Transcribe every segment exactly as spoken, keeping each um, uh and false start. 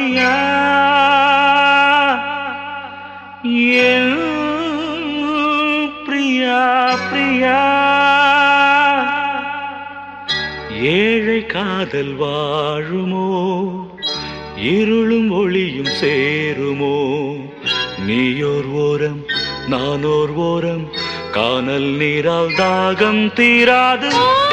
பிரியா என் பிரியா பிரியா ஏழை காதல் வாழுமோ இருளும் ஒளியும் சேருமோ நீயோர் ஓரம் நானோர் ஓரம் கானல் நீரால் தாகம் தீராது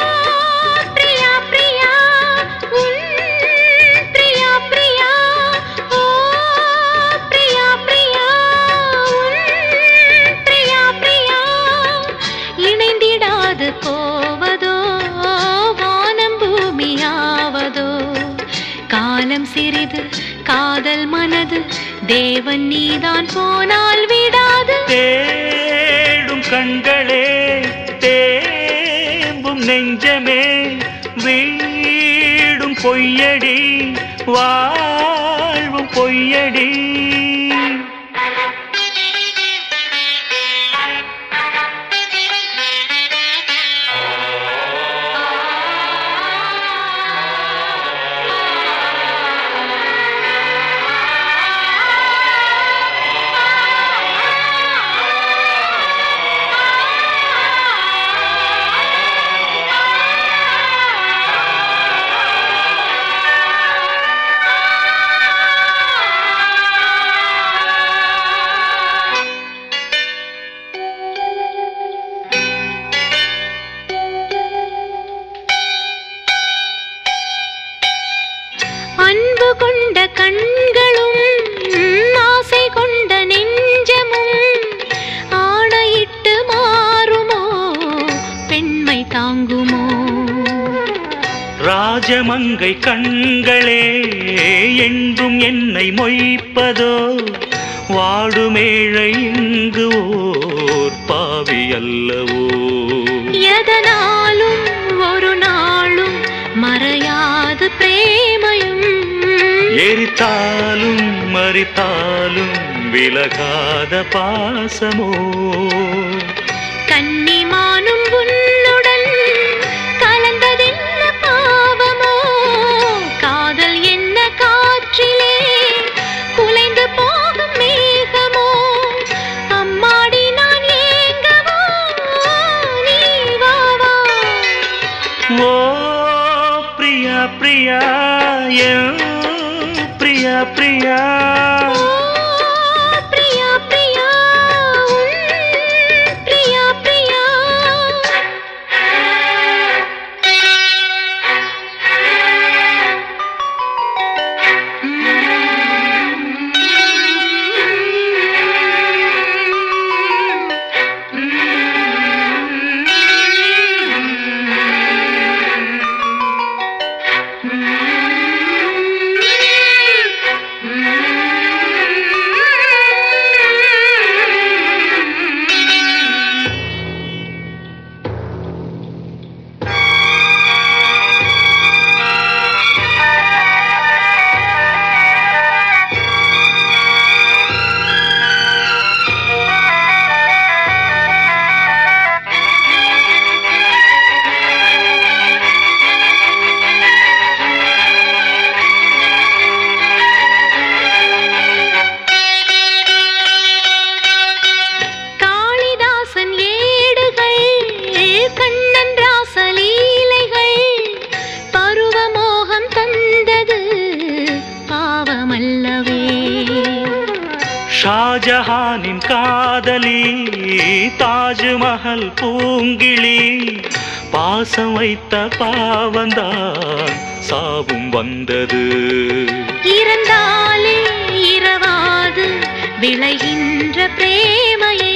சிறிது காதல் மனது தேவன் நீதான் போனால் விடாது தேடும் கண்களே தேம்பும் நெஞ்சமே வீடும் பொய்யடி வாழ்வும் பொய்யடி அன்பு கொண்ட கண்களும் ஆசை கொண்ட நெஞ்சமும் ஆணையிட்டு மாறுமோ பெண்மை தாங்குமோ ராஜமங்கை கண்களே என்றும் என்னை மொய்ப்பதோ வாடுமேழை இங்கு ஓர் பாவி அல்லவோ எதனாலும் ஒரு நாளும் மறையாது பிரேமையும் எரித்தாலும் மறித்தாலும் விலகாத பாசமோ கன்னிமானும் உன்னுடன் கலந்ததென்ன பாவமோ காதல் என்ன காற்றிலே குலைந்து போகும் மேகமோ அம்மாடி நான் ஏங்கவோ நீ வா வா ஓ பிரியா பிரியா என் பிரியா பிரியா பிரியா பிரியா பிரியா பிரியா ஷாஜஹானின் காதலி தாஜ்மஹல் பூங்கிளி பாசம் வைத்த பாவந்தான் சாவும் வந்தது இறந்தாலே இரவாது விளைகின்ற பிரேமையே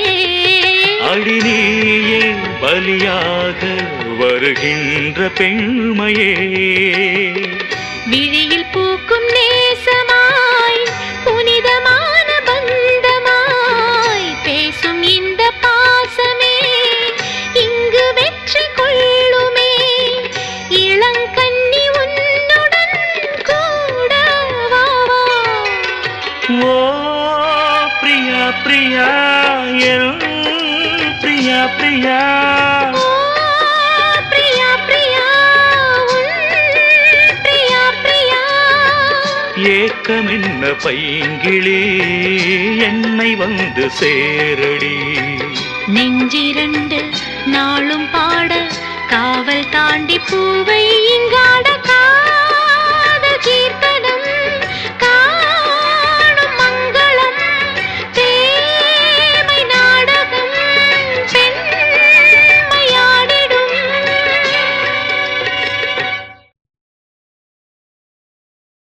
அடிநீயே பலியாக வருகின்ற பெண்மையே விழியில் பூக்கும் நேசமாய் புனிதமான பந்தமாய் பேசும் இந்த பாசமே இங்கு வெற்றி கொள்ளுமே இளங்கன்னி உன்னுடன் கூட வா வா ஓ பிரியா பிரியா என் பிரியா பிரியா பிரியா பிரியா பிரியா பிரியா பைங்கிளி என்னை வந்து சேரடி. நெஞ்சிரண்டு நாளும் பாட காவல் தாண்டி பூவை